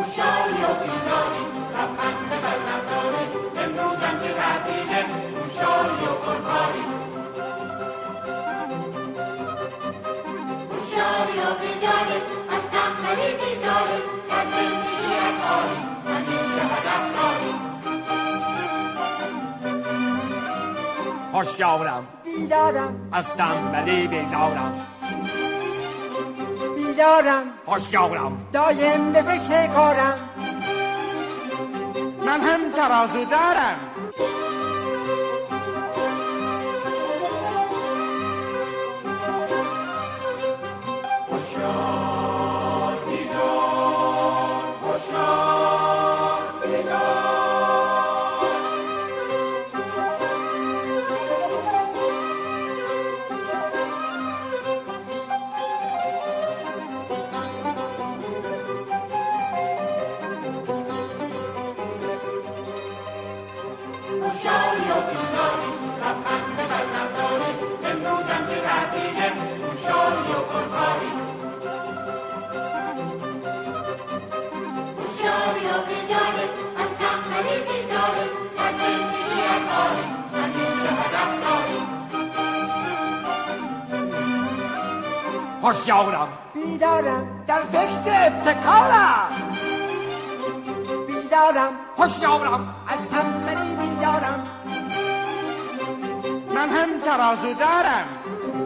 هوشیاری و بیداری لبخند بر لب داری امروزم که تعطیله هوشیاری و پرکاری هوشیاری و بیداری از تنبلی بیزاری در زندگی کاری همیشه هدف داری هوشیارم بیدارم از تنبلی بیزارم بیدارم هوشیارم دایم به فکر کارم من هم ترازو دارم هوشیار بیدار هوشیار بیدار هوشیاری و بیداری لبخند بر لب داری امروزم که تعطیله هوشیاری و پرکاری هوشیاری و بیداری از تنبلی بیزاری در زندگی کاری همیشه هدف داری هوشیارم بیدارم در فکر ابتکارم بیدارم هوشیارم از تنبلی بیدارم من هم ترازو دارم